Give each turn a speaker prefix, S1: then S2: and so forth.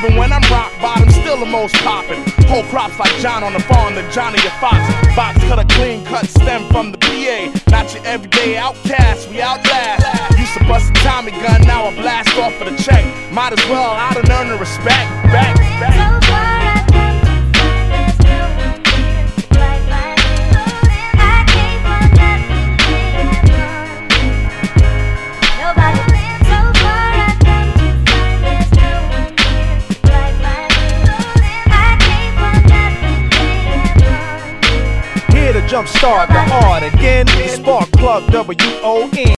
S1: Even when I'm rock bottom, still the most poppin'. Whole crops like John on the farm, the Johnny your Fox. Box cut a clean cut stem from the PA. Not your everyday outcast, we outlast. Used to bust a Tommy gun, now I blast off for the check. Might as well, I done earned the respect. Back.
S2: Jump start the art again. Spark plug WON.